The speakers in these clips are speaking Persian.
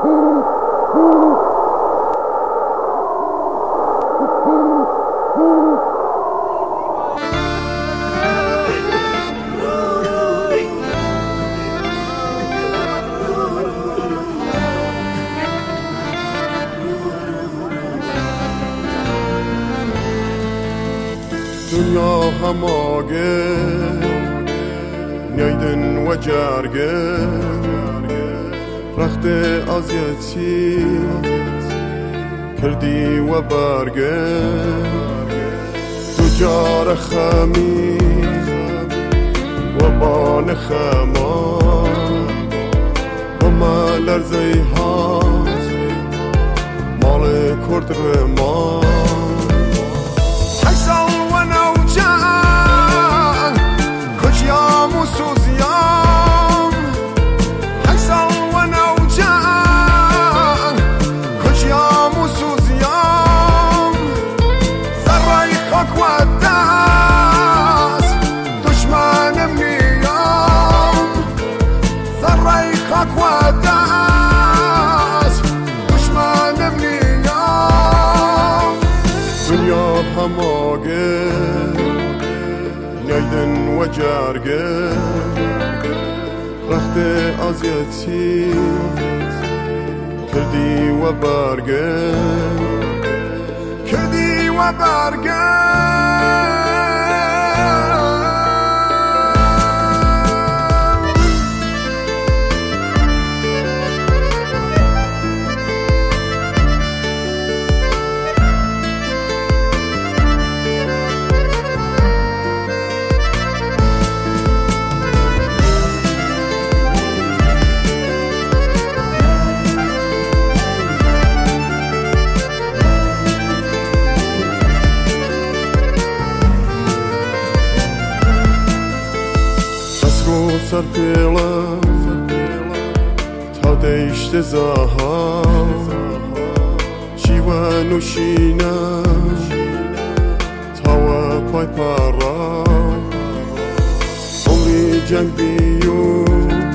دنیا هماگه نیدن و جرگه رخت آزیتی کردی و برگه دو جار خمی و بان خمان و مالر زیها مال کرد رمان دنیا هماگه نیدن و جرگه رخت آزیتی کردی و برگه سر پیلا تا دیشت زاها شیوه نوشینه تا و پای پارا عمری جنگ بیو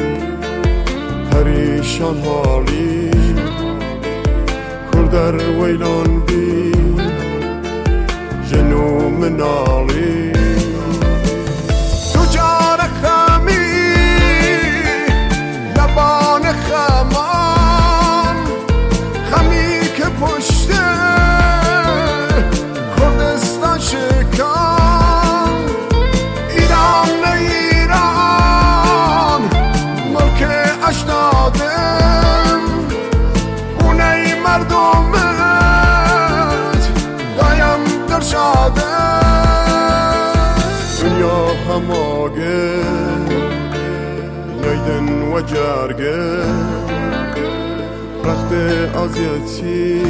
پریشان حالی کردر ویلان بی جنو منالی دنیا هماگه نیدن و جرگه رخت آزیتی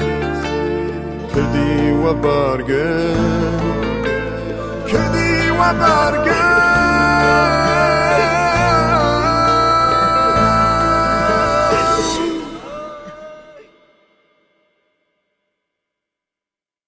کردی و برگه